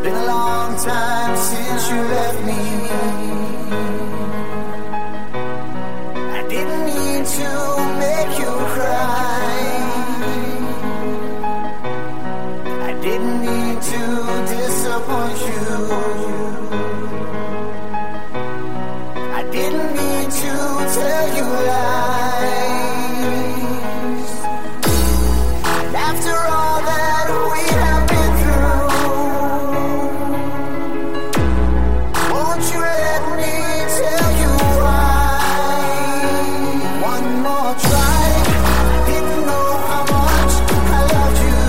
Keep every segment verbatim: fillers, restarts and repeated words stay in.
been a long time since you left me. I didn't mean to make you cry. I didn't mean to disappoint you. I didn't mean to tell you lies. And after all that we have been through, won't you let me tell you why? One more try. I didn't know how much I loved you.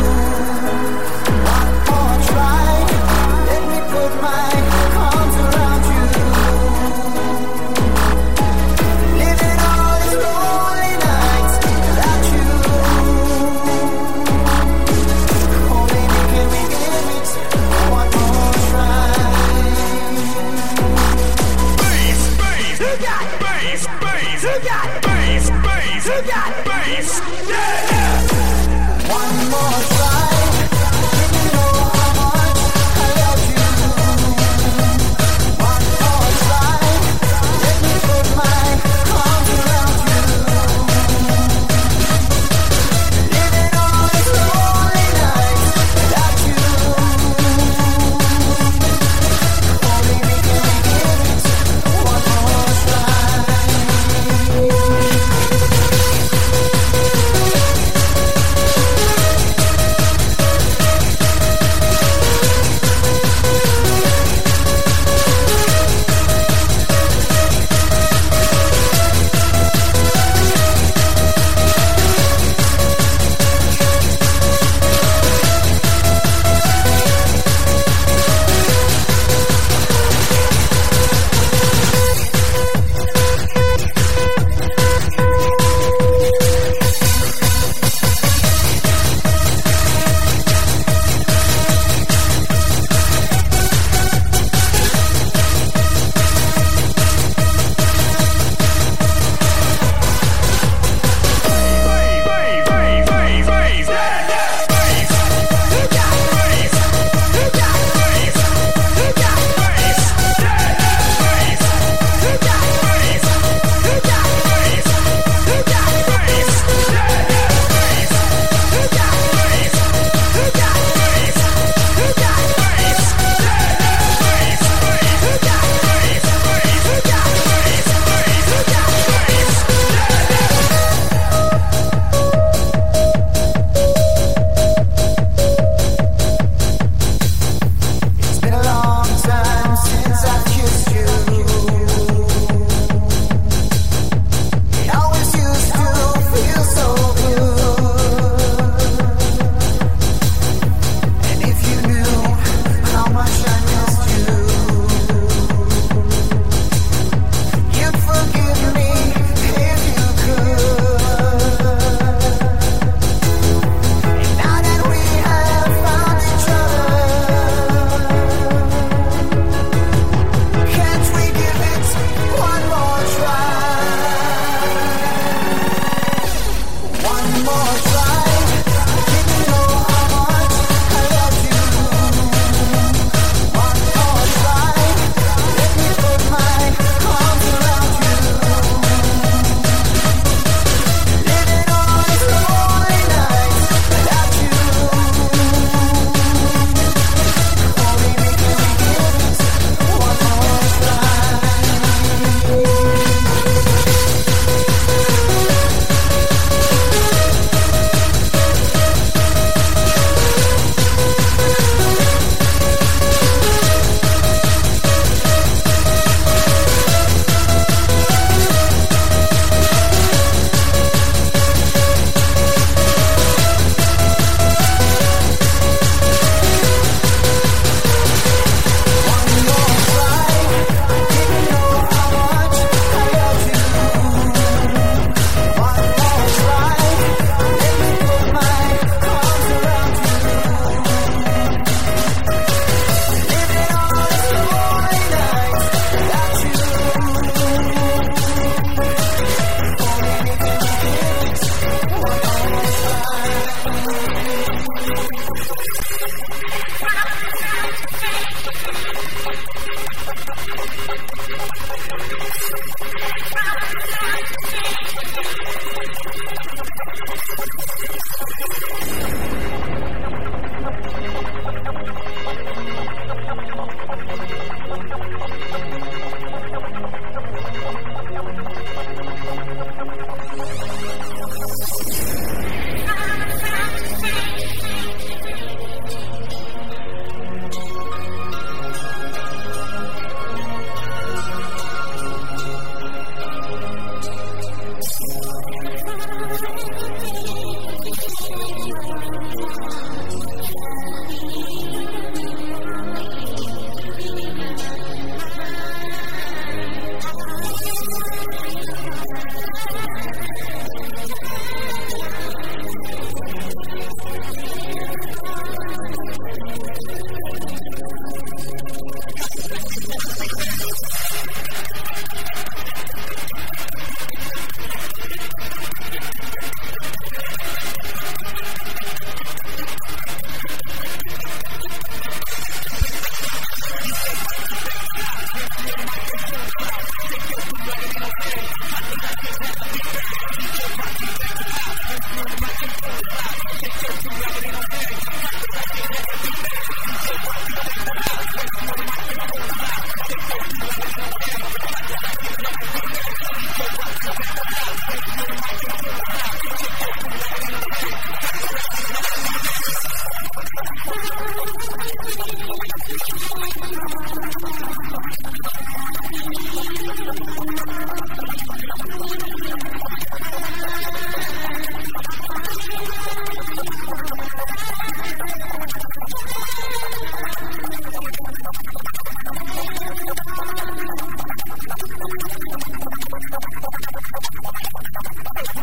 One more try. Let me put my arms around you. Living all these lonely nights without you. Oh baby, can we give it one more try? Bass, bass, you got bass, bass, you got bass, bass, you got bass. Yeah, yeah. One more try. Didn't know how much I love you. One more try. Let me put my arms around you. Living all these lonely nights without you. Oh baby, can we give it one more try?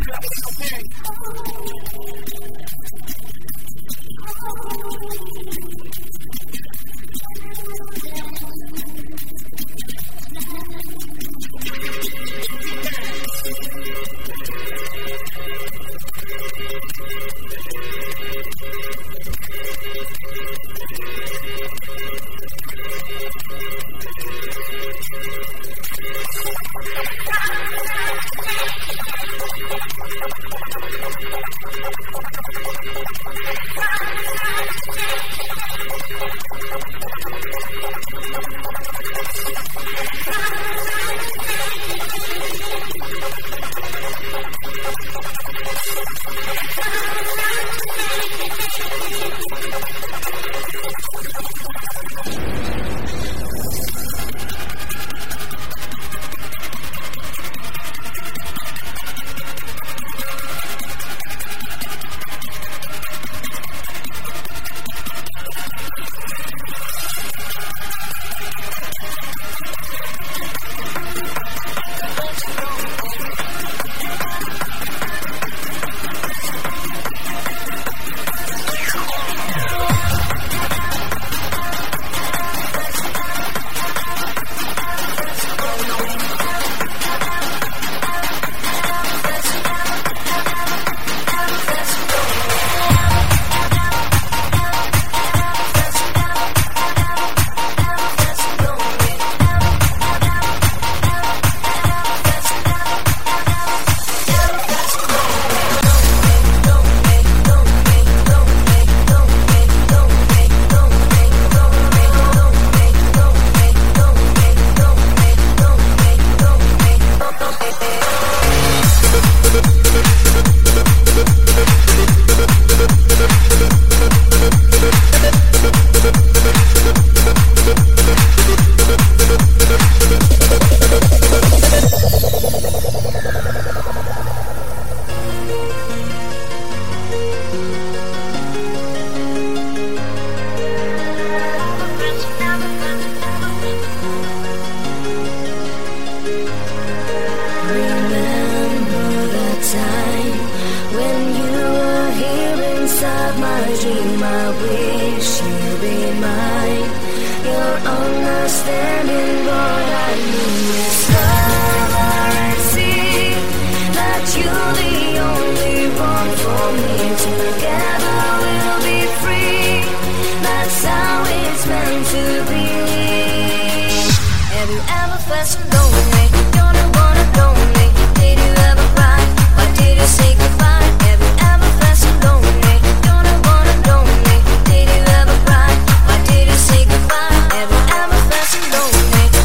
Have you ever felt so lonely?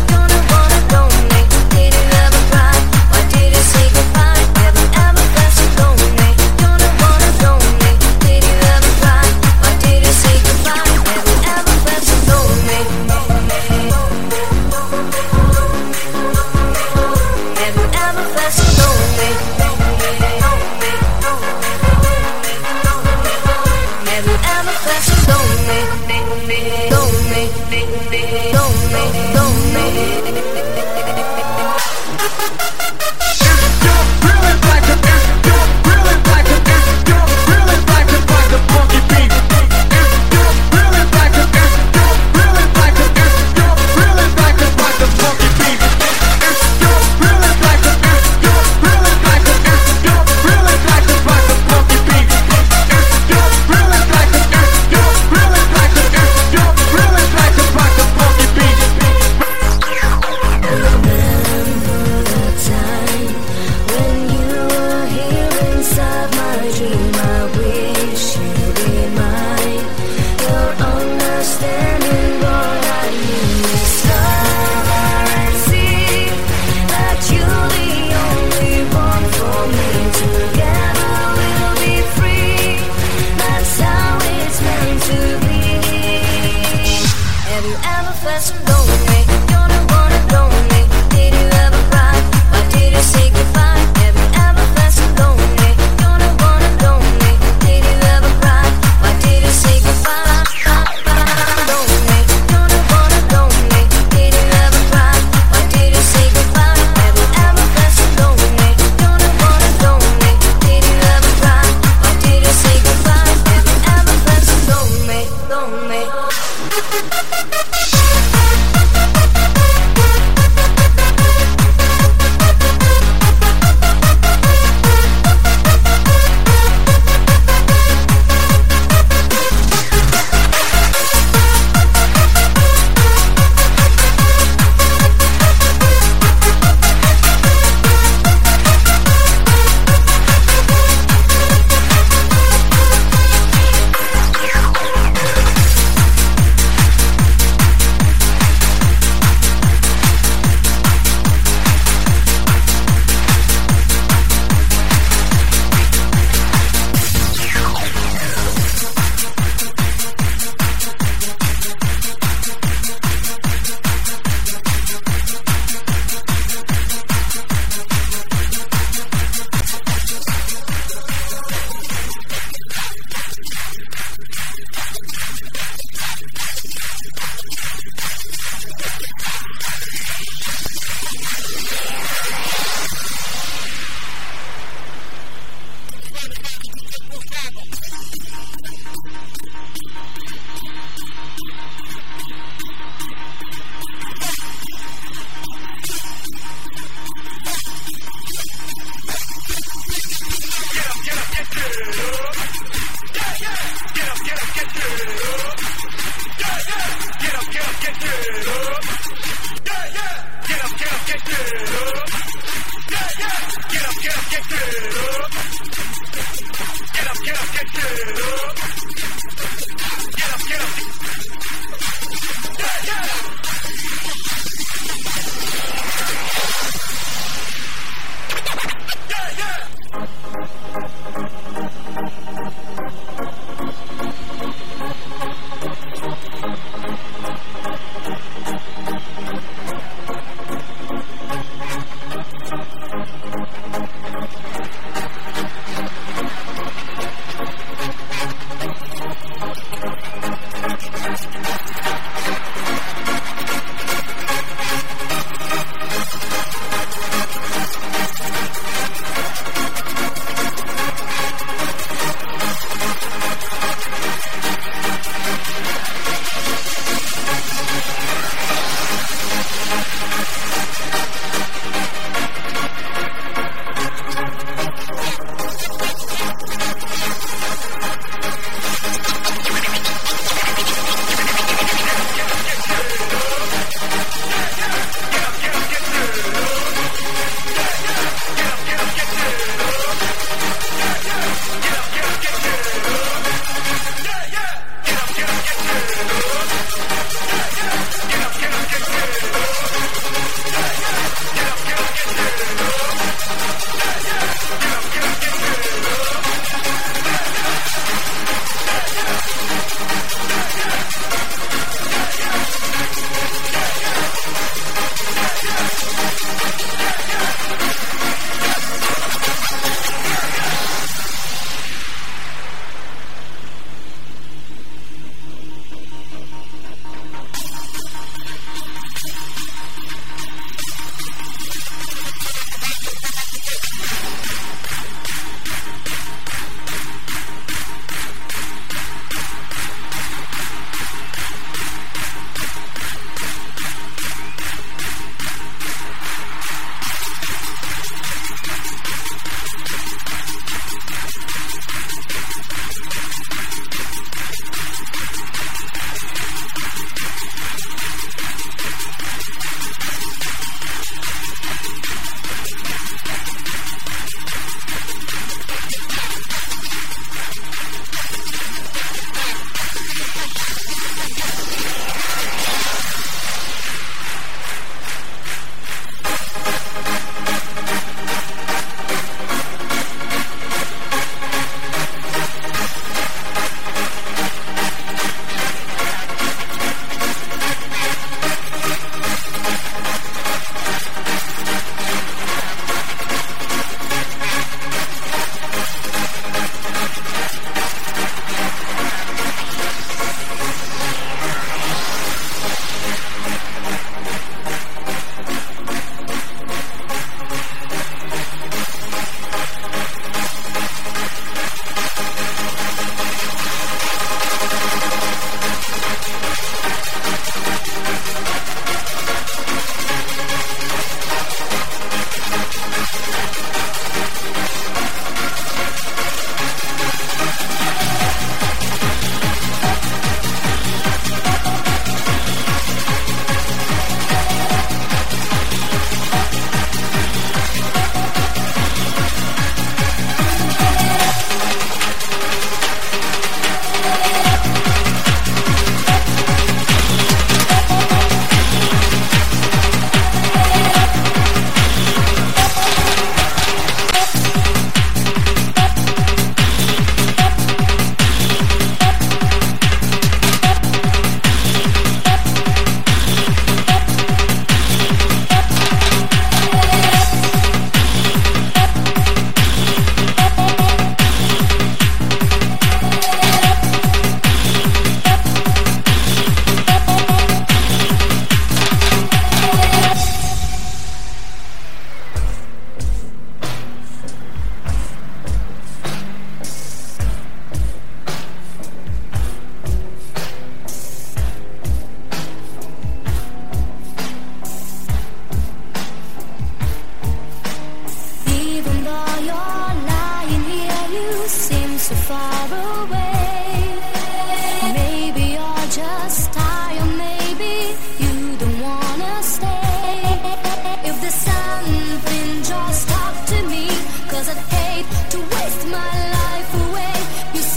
Cause I'd hate to waste my life away. You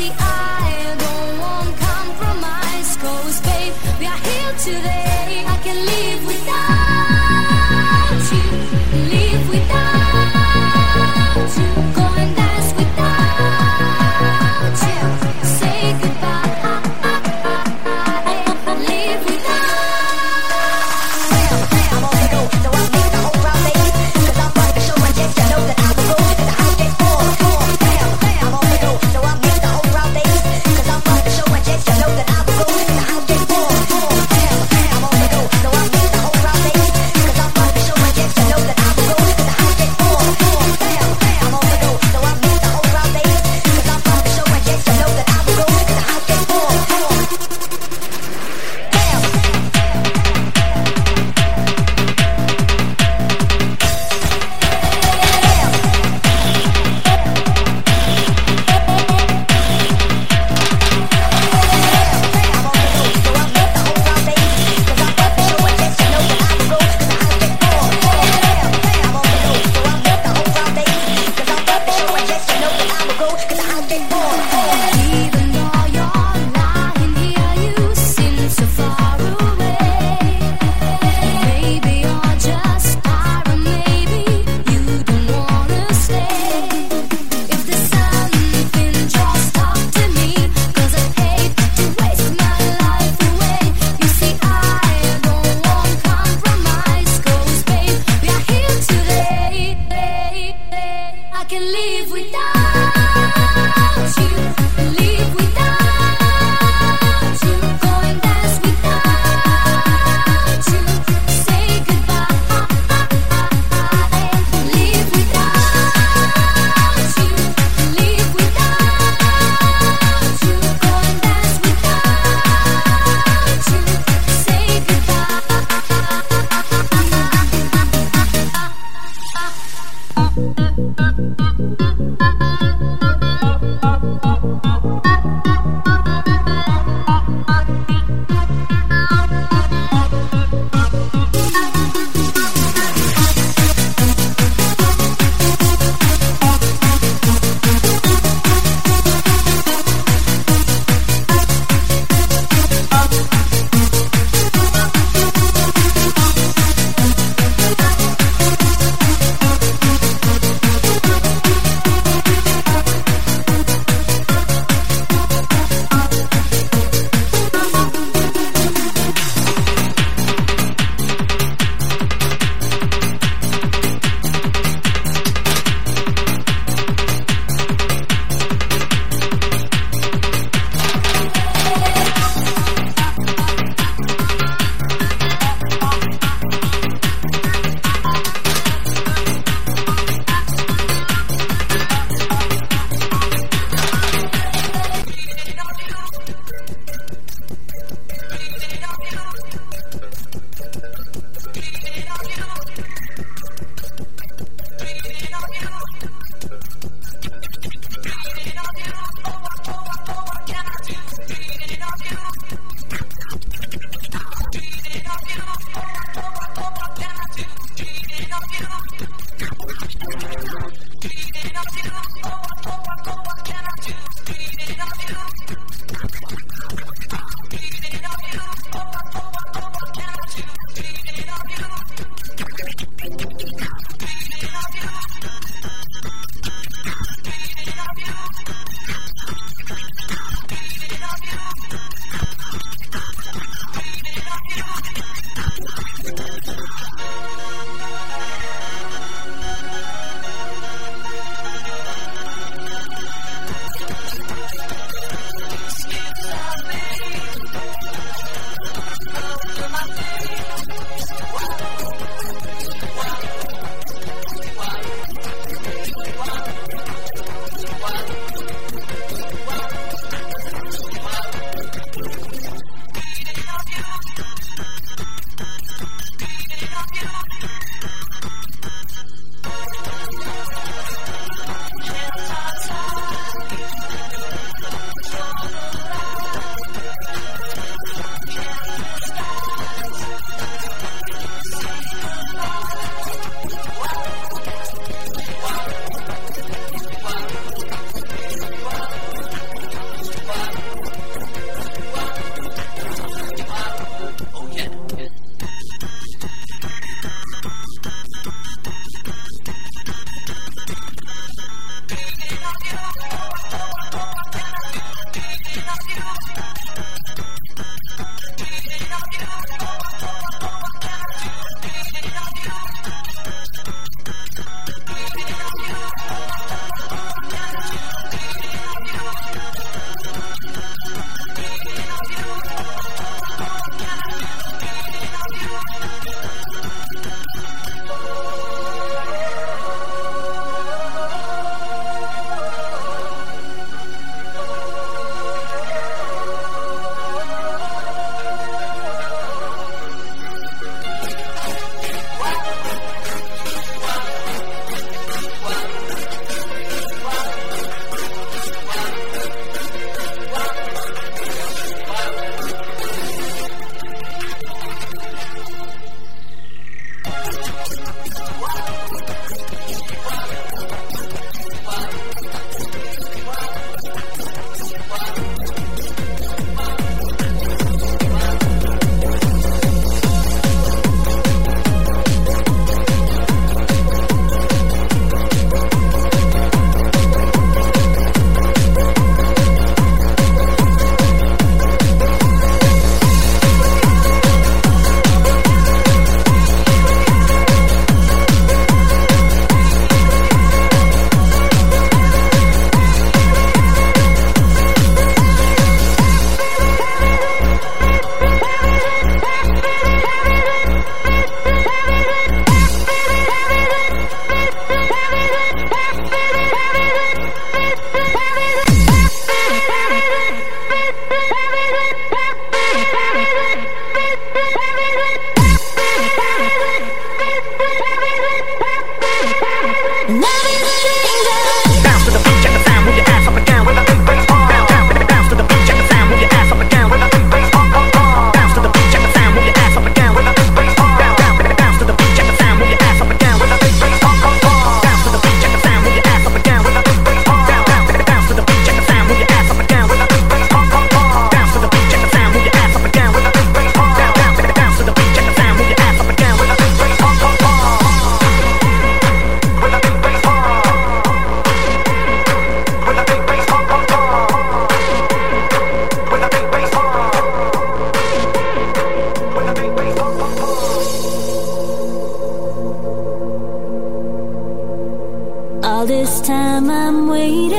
this time I'm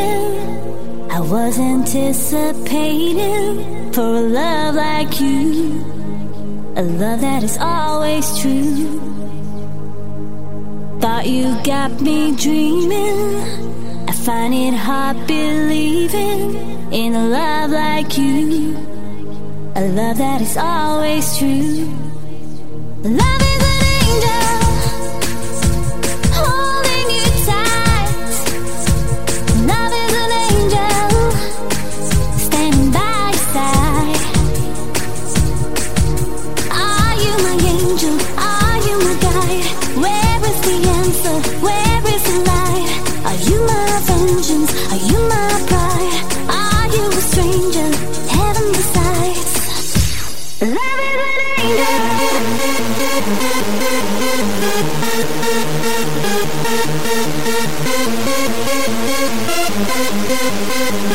waiting. I was anticipating for a love like you, a love that is always true. Thought you got me dreaming. I find it hard believing in a love like you, a love that is always true. Love is an angel holding you tight. Love is an angel standing by your side. Are you my angel? Are you my guide? Where is the answer? Where is the light? Are you my vengeance? Are you my pride?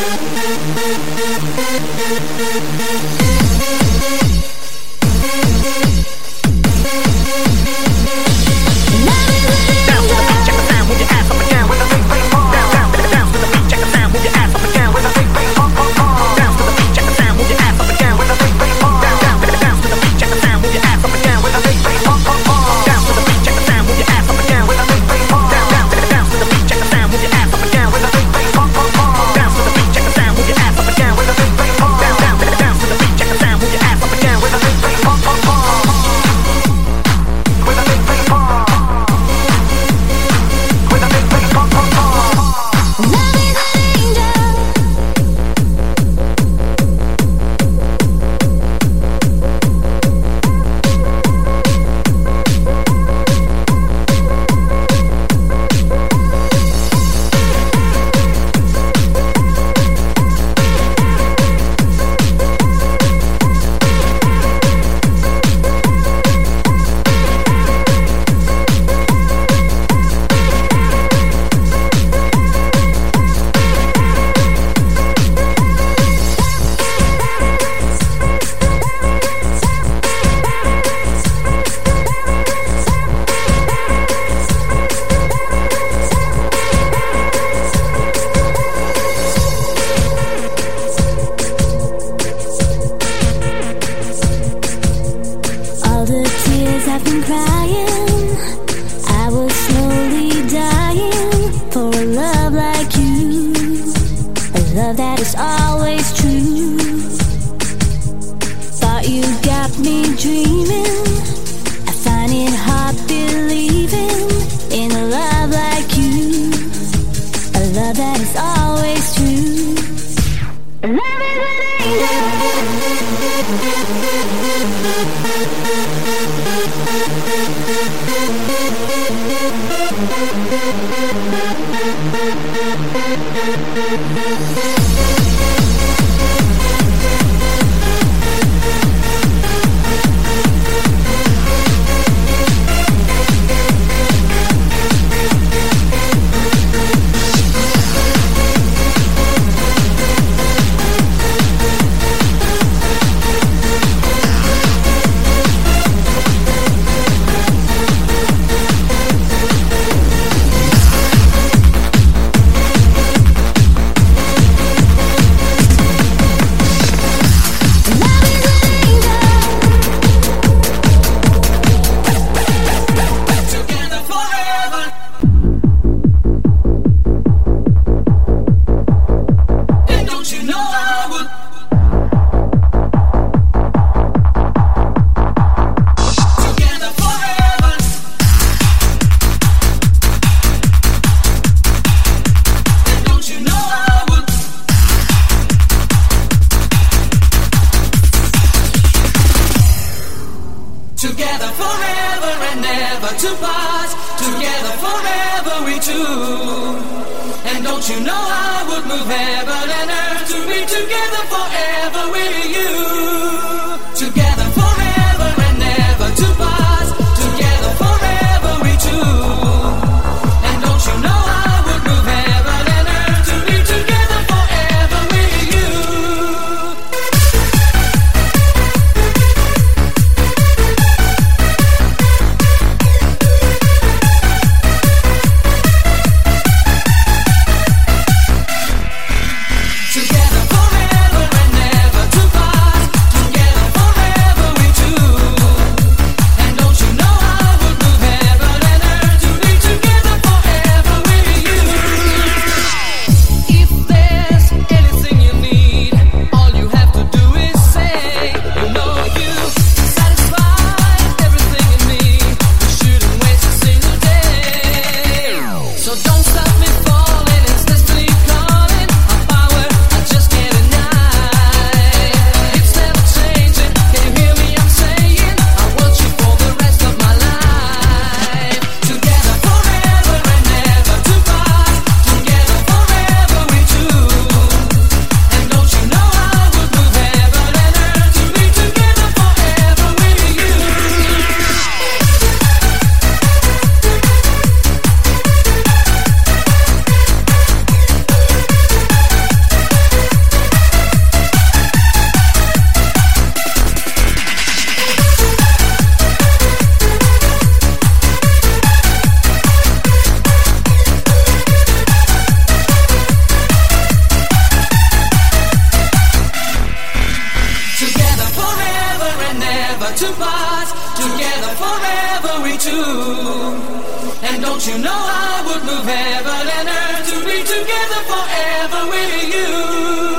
Together forever and never to part. to part, together forever we two. And don't you know I would move heaven and earth to be together forever with you.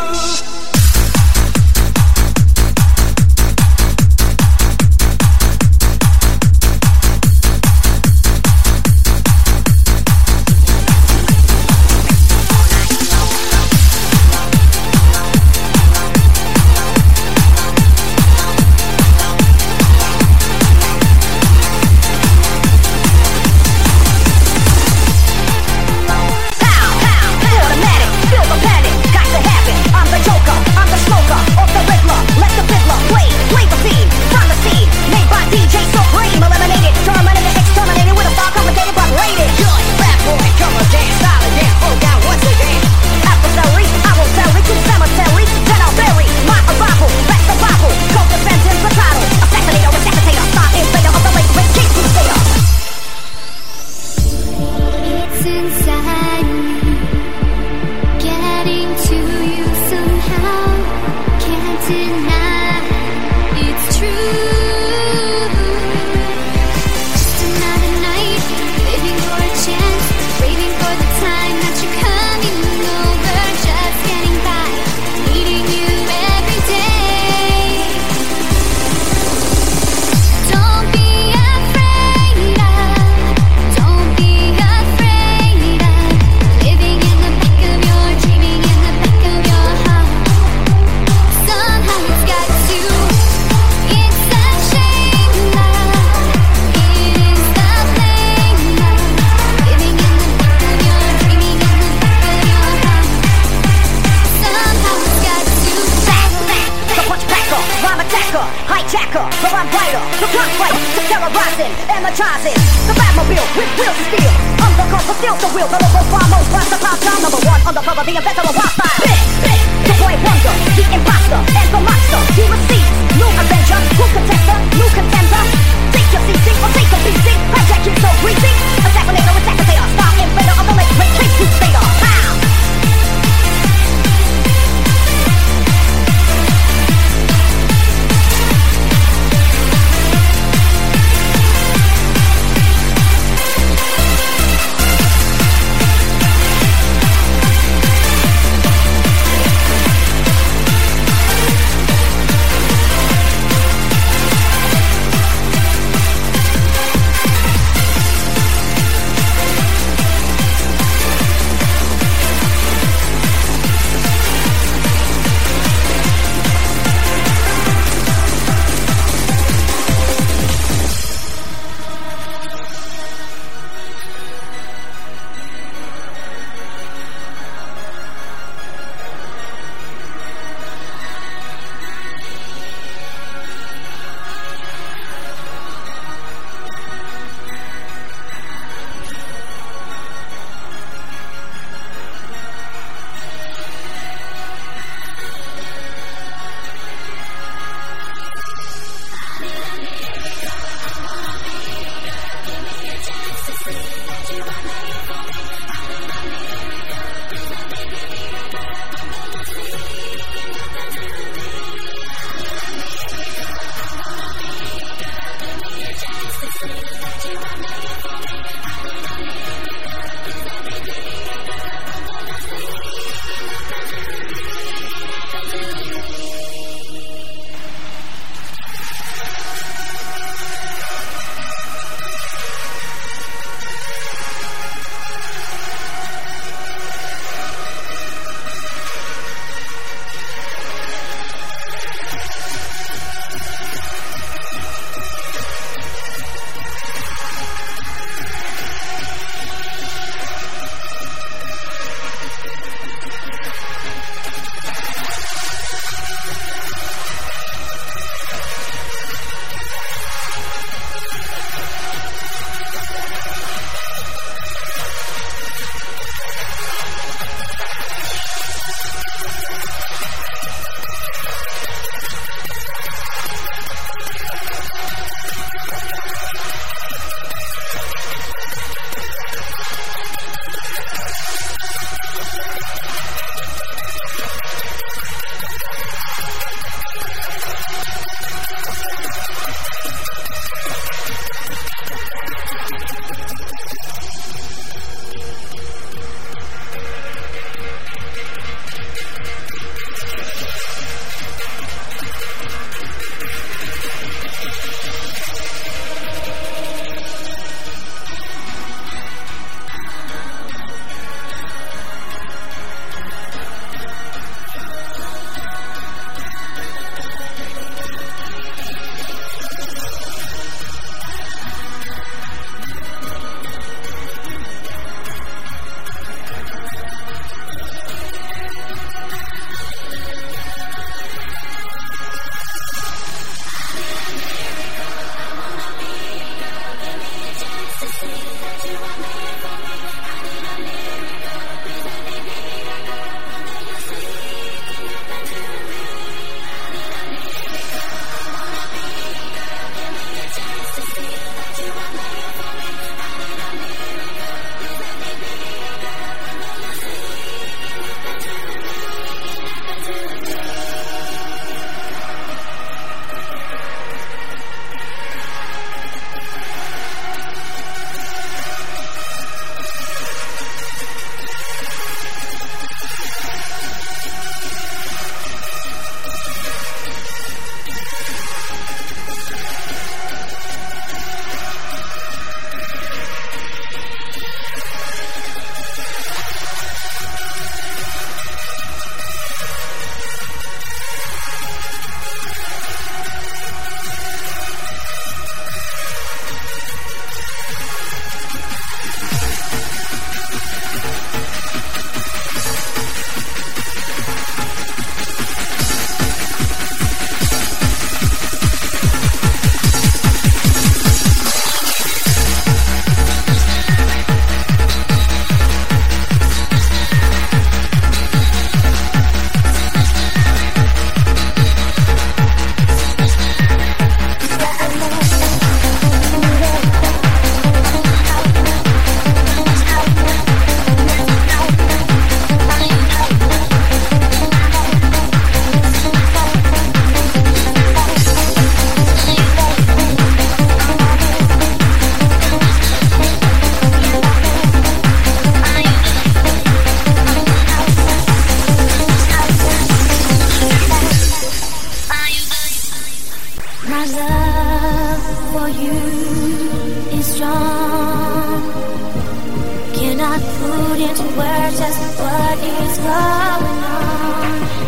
you is strong. Cannot put into words just what is going on.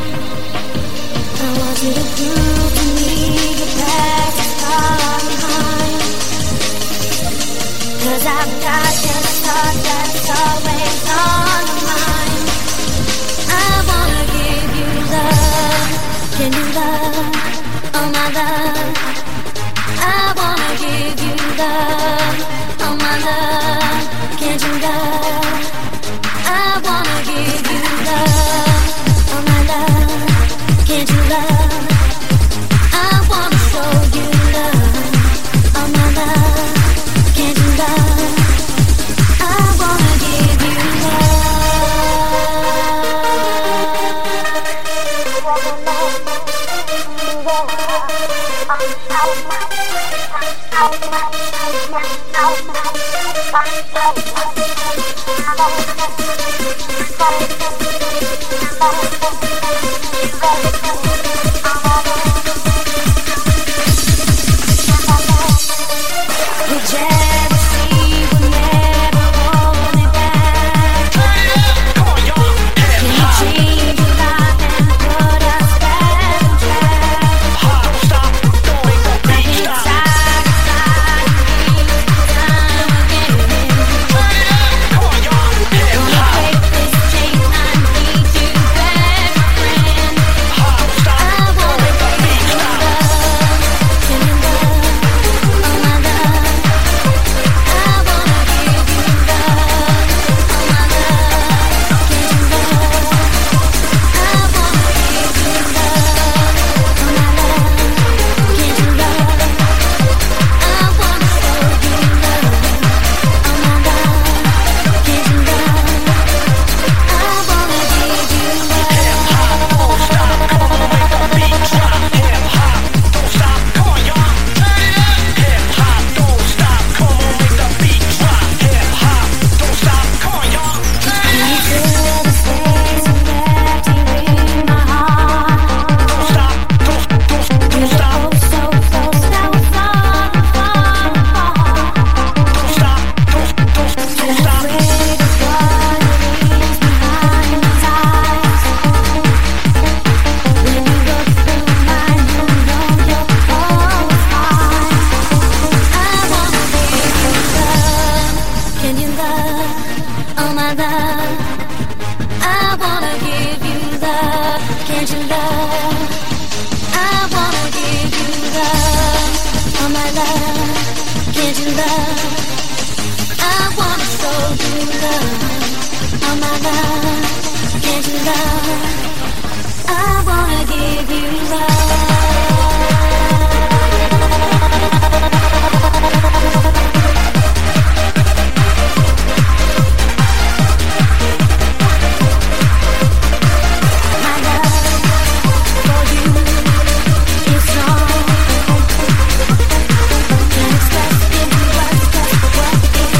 I want you to prove to me the past is far behind. 'Cause I've got this thought that's always on my mind. I wanna give you love. Can you love? Oh my love. I wanna give you love. Oh my love. Can't you love? I wanna give you love. Oh my love. Can't you love? I wanna show you love. Oh my love. Can't you love? I wanna give you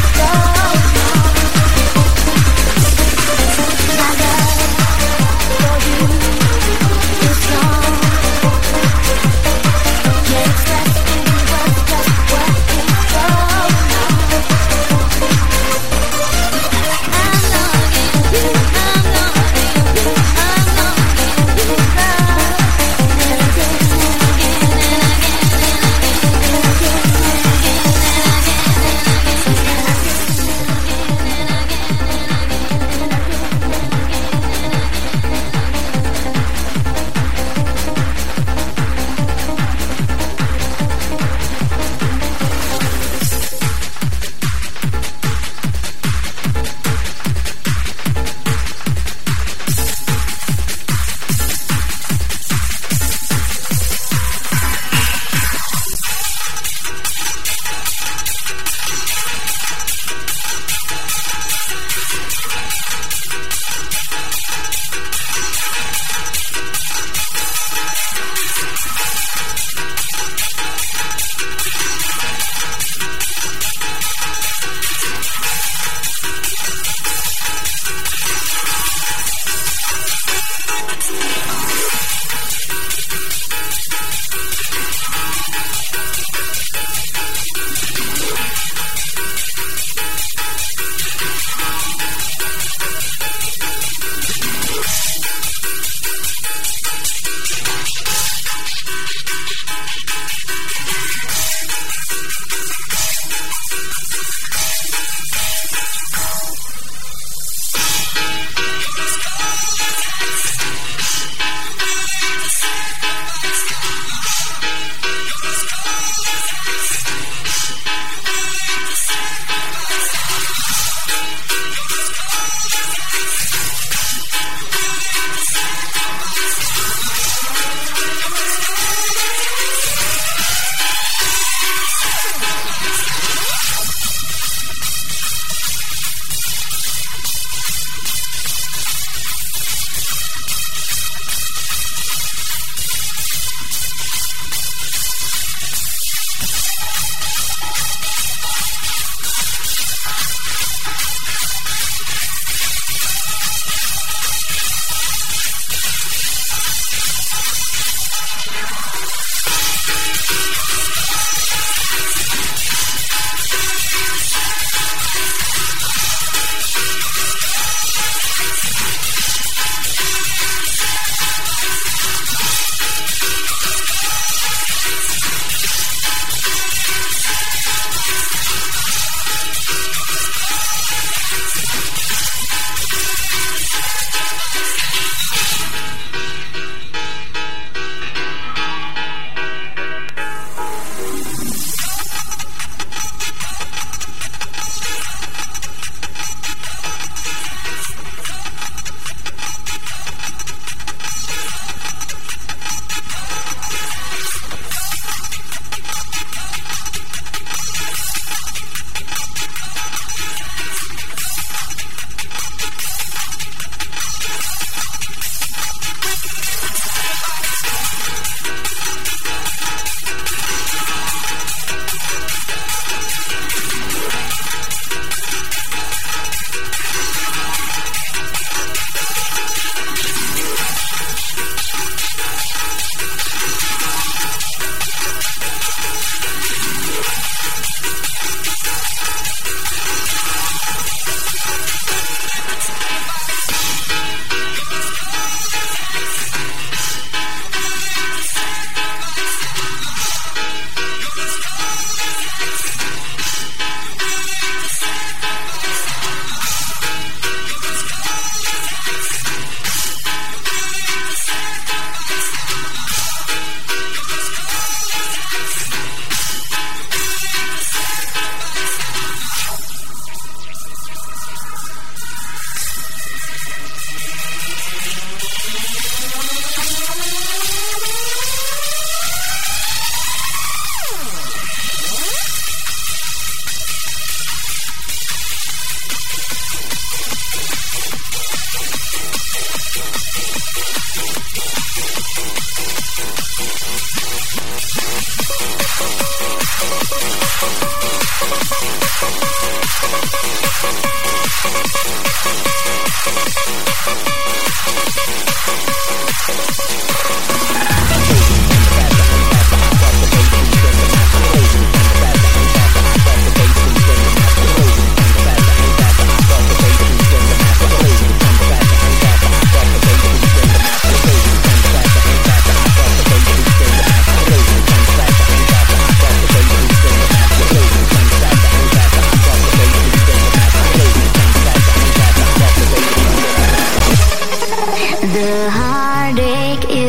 My love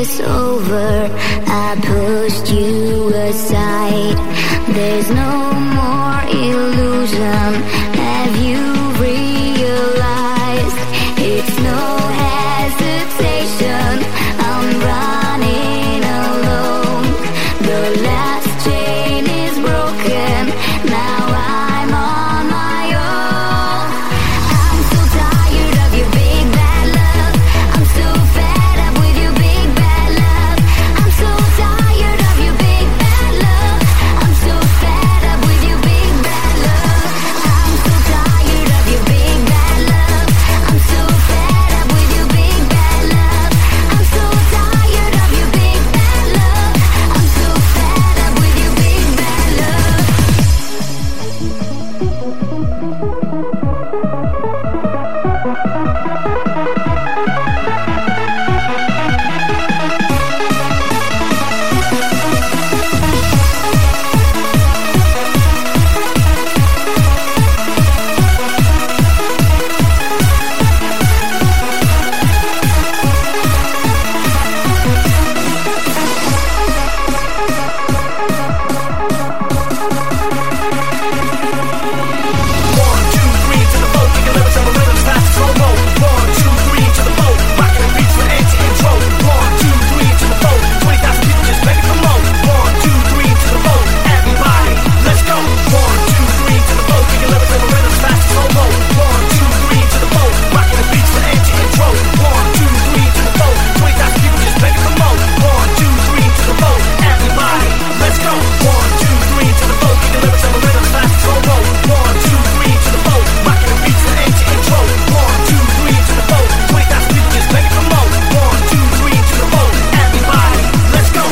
is over. I pushed you aside. There's no more illusion. Have you realized it's no hesitation? I'm running alone. The last chain is broken. Now I'm on my own. I'm so tired of your big bad love. I'm so fed up with your big bad love. I'm so tired of your big bad love. I'm so fed up with your big bad love. I'm so tired of your big bad love. I'm so fed up with your big bad love. I'm so tired of your big bad love. I'm so fed up with your big bad love. One, two, three to the boat, kicking lyrics on the rhythms fast and slow mo. One, two, three to the boat, rocking the beats with anti-intro. One, two, three to the boat, twenty thousand people just begging for more. One, two, three to the boat, everybody, let's go. One, two, three to the boat, kicking lyrics on the rhythms fast and slow mo. One, two, three to the boat, rocking the beats with anti-intro. One, two, three to the boat, twenty thousand people just begging for more. One, two, three to the boat, everybody, let's go. One, two, three to the boat, kicking lyrics on the rhythms fast and slow mo. One, two, three to the boat, rocking the beats with anti-intro. One, two, three to the boat, twenty thousand people just begging for more. One, two, three to the boat, everybody, let's go.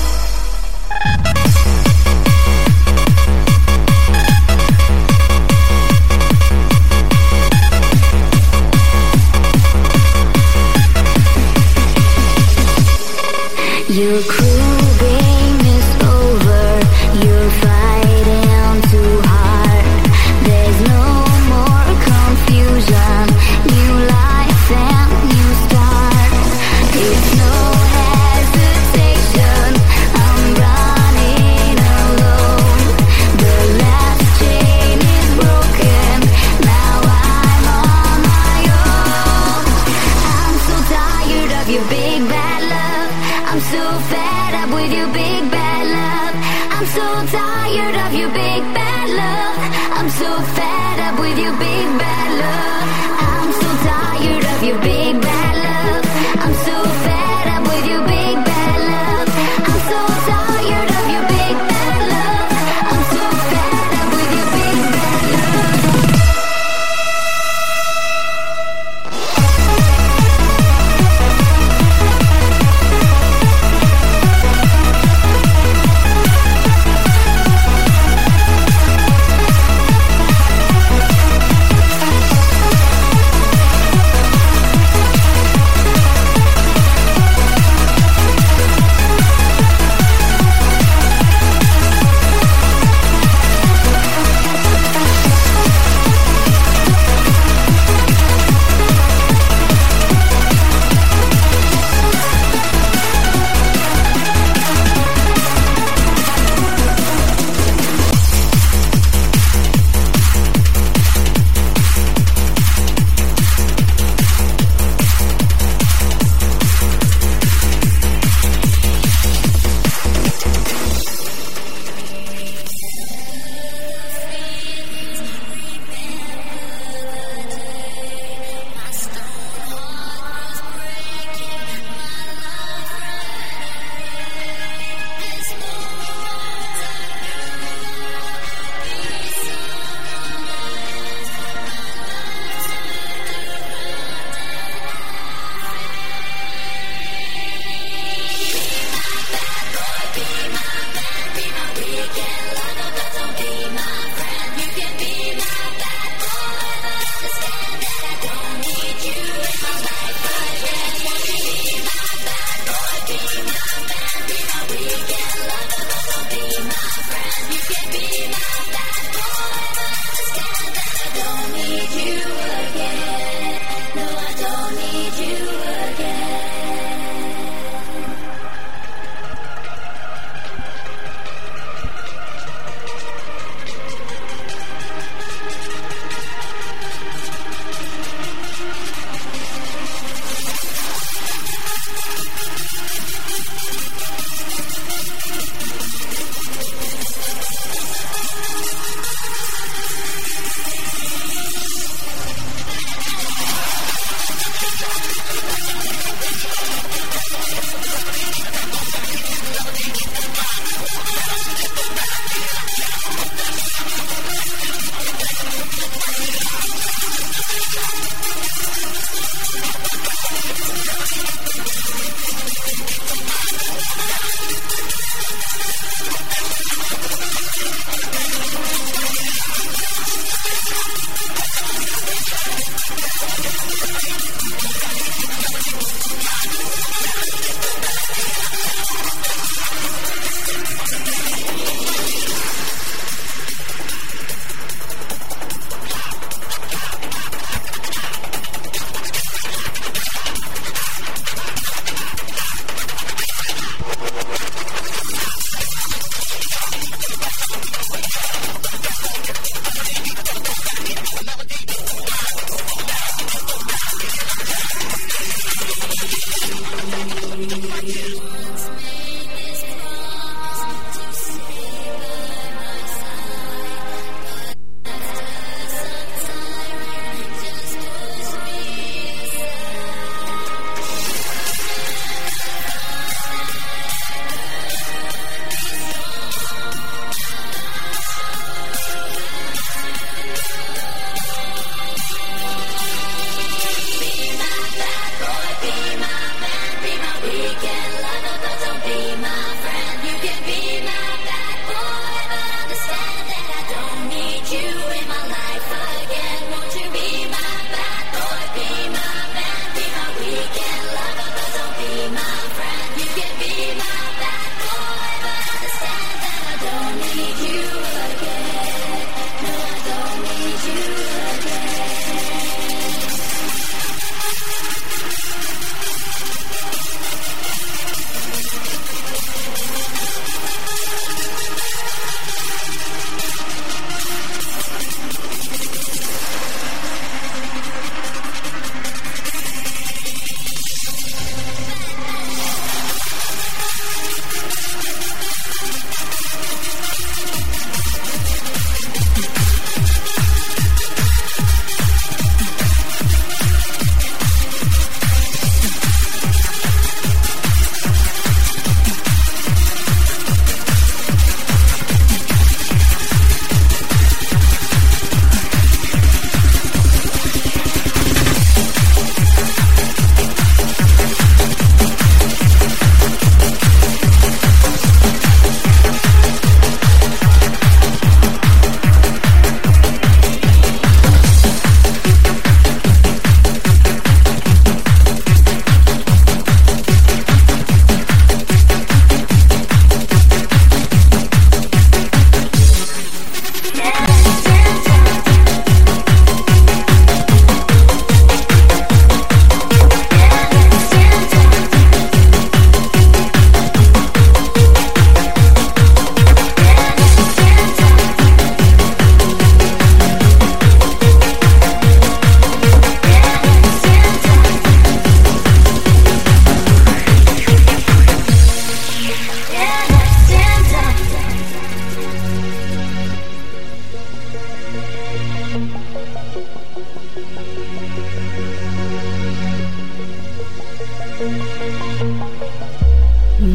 Your cruel game is over. You're fighting too hard. There's no more confusion. New life and new start. It's no hesitation. I'm running alone. The last chain is broken. Now I'm on my own. I'm so tired of your big bad love. I'm so fed up with your big bad love. I'm so tired of your big bad love. I'm so fed up with your big bad love. I'm so tired of your big bad love. I'm so fed up with your big bad love. I'm so tired of your big bad love. I'm so fed up with your big bad love.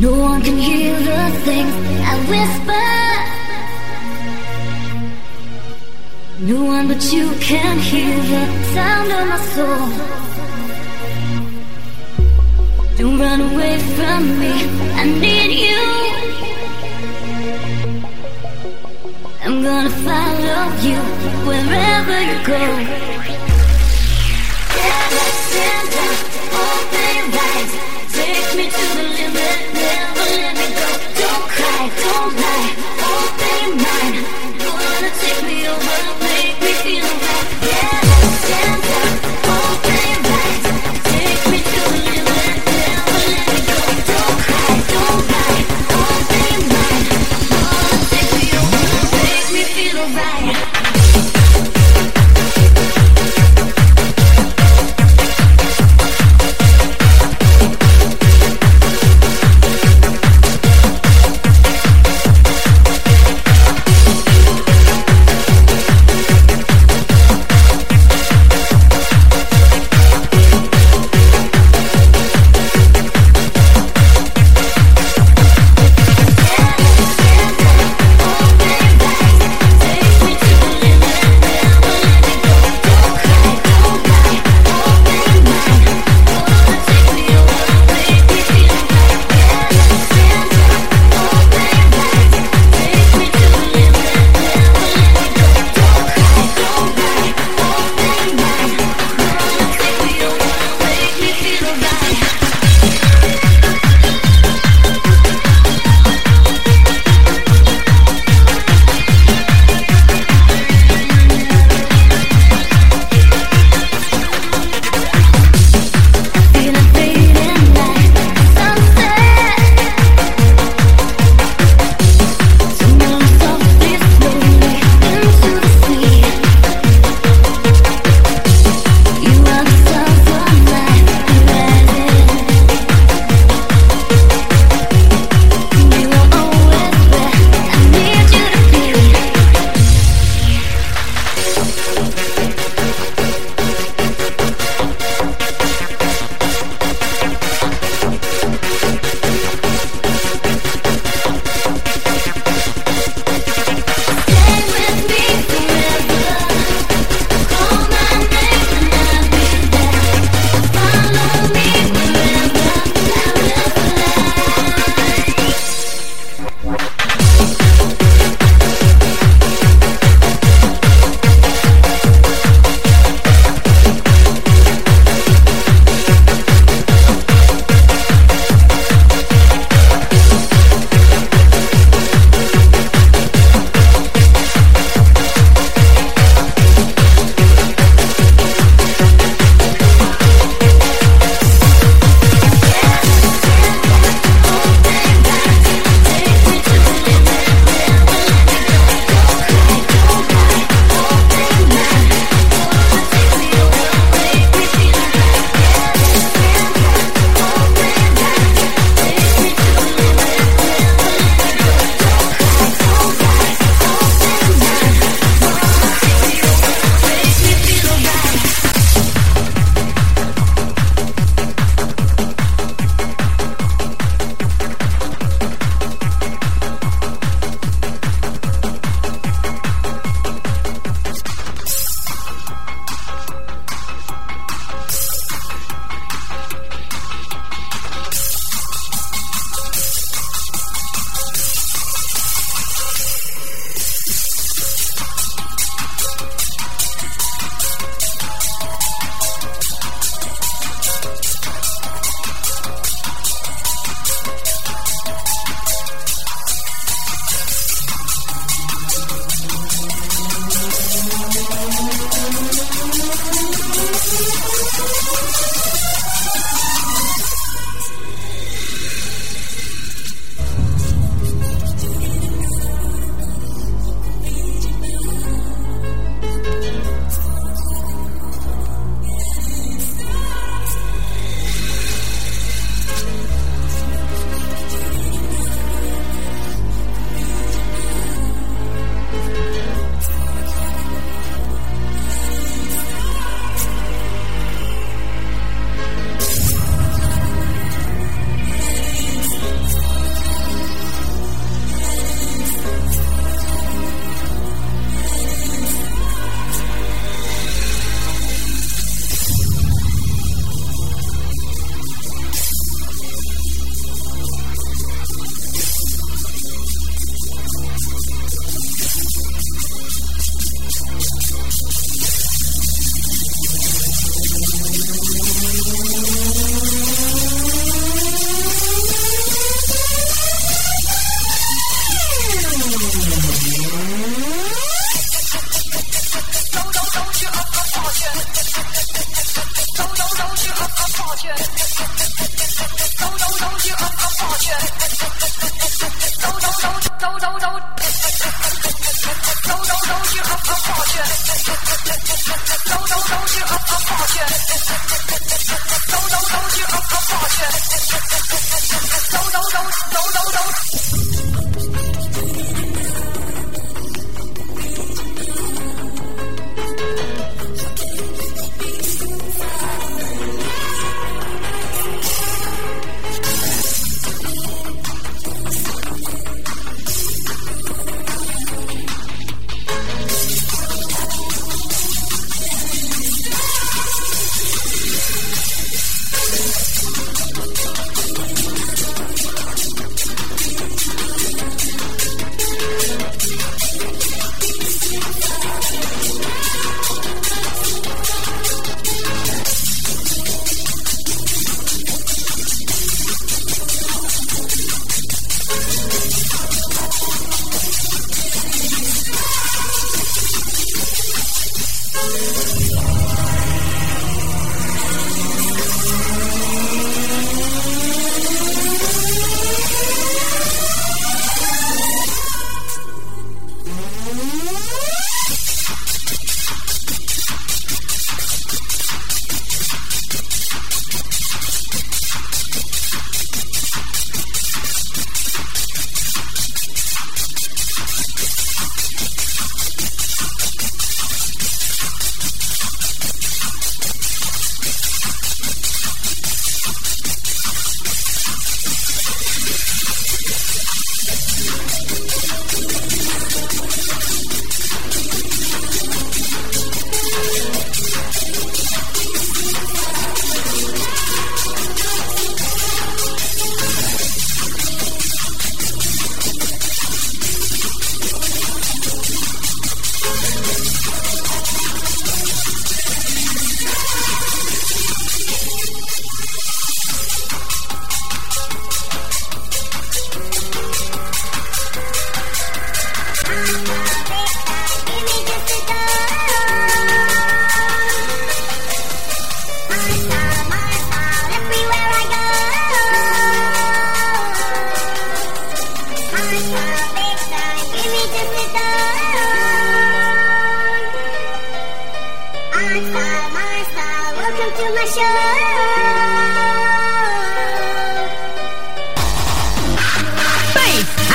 No one can hear the things I whisper. No one but you can hear the sound of my soul. Don't run away from me, I need you. I'm gonna follow you wherever you go. Stand up, stand up, open right. Take me to the limit, never let me go. Don't cry, don't lie, open your mind. Wanna take me over, make me feel alright. Stand up, stand up, open right. Take me to the limit, never let me go. Don't cry, don't lie, open your mind. Wanna take me over, make me feel alright.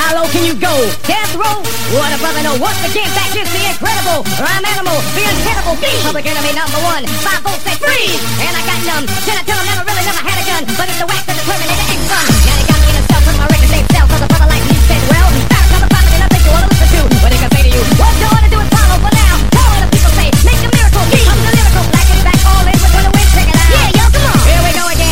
How low can you go? Death row? What a brother, no. Once again, that is the incredible rhyme animal, the untenable beat. Public enemy number one. Five volts say freeze. And I got numb. Ten I tell him never really never had a gun. But it's the wax that the Terminator X gun. Now they got me in a cell, cause my record ain't sell. Cause a brother like me said, well, that's another problem that I think you ought to listen to. What they can say to you. What you ought to do is follow for now. Tell what the people say. Make a miracle. Become the lyrical. Black is back all in. We're gonna win. Check it out. Yeah, yo, come on. Here we go again.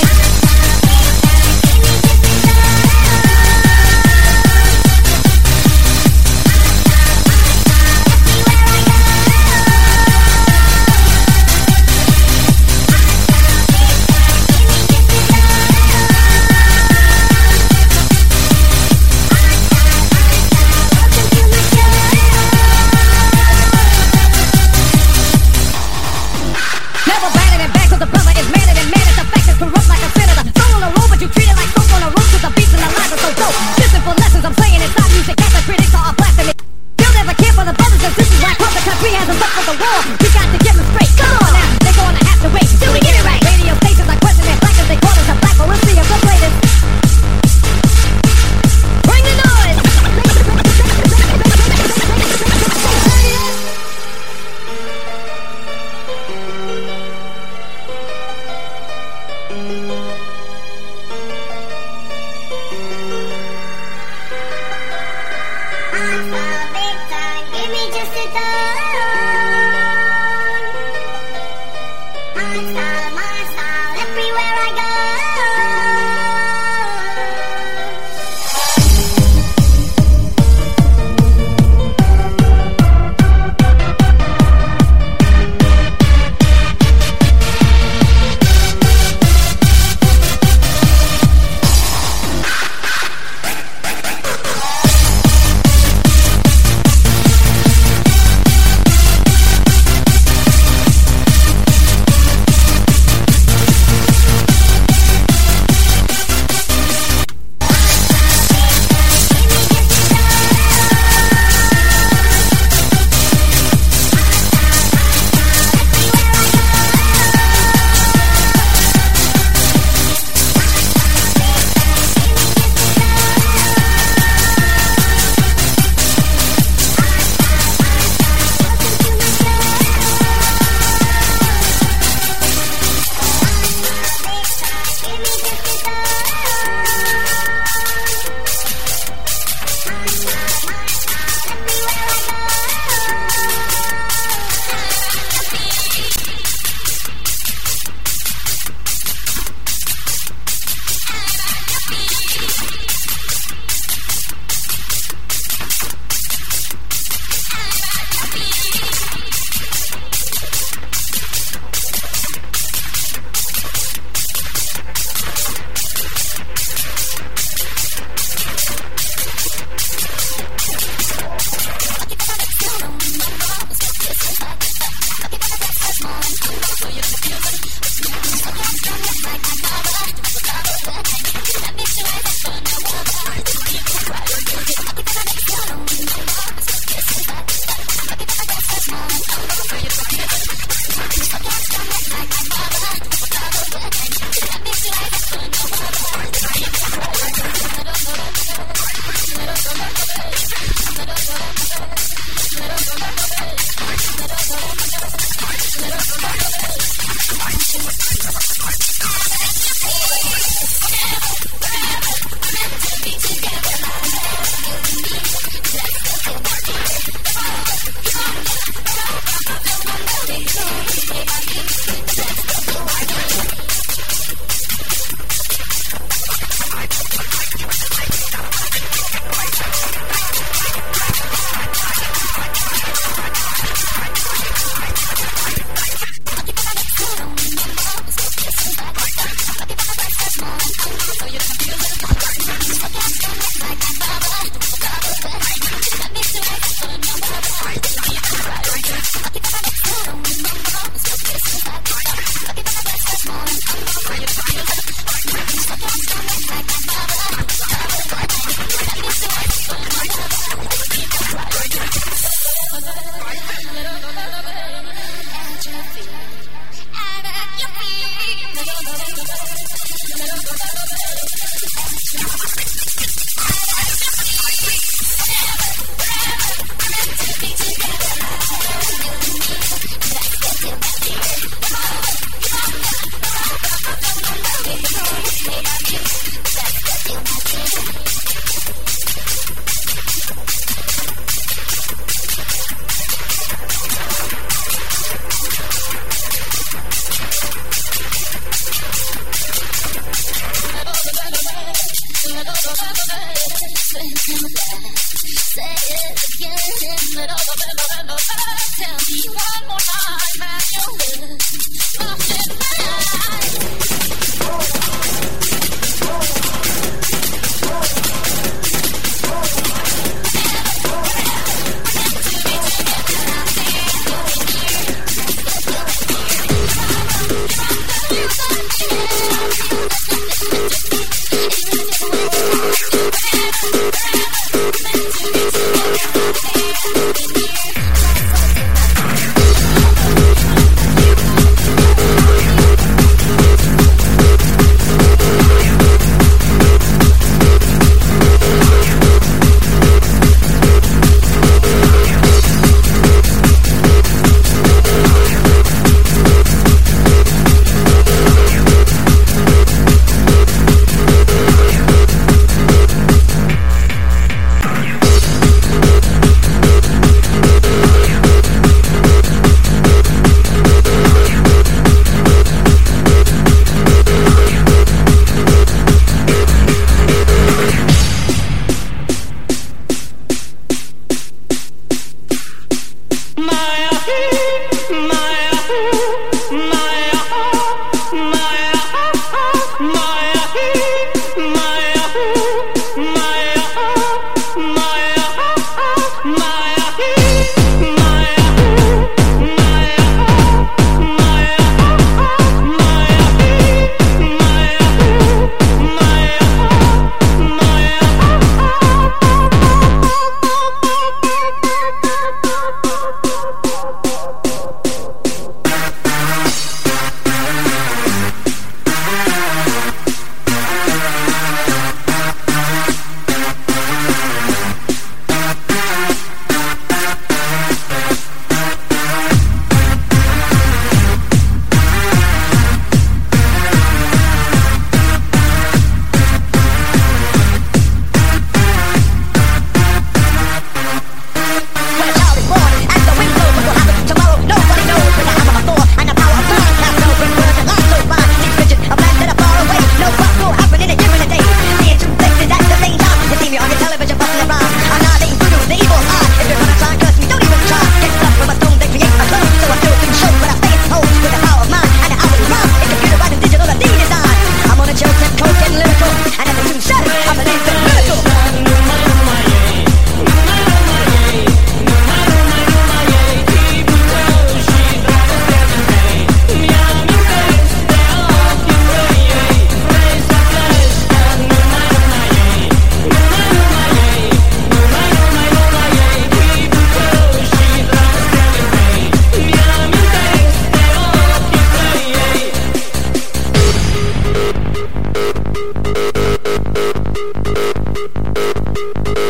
We'll be right back.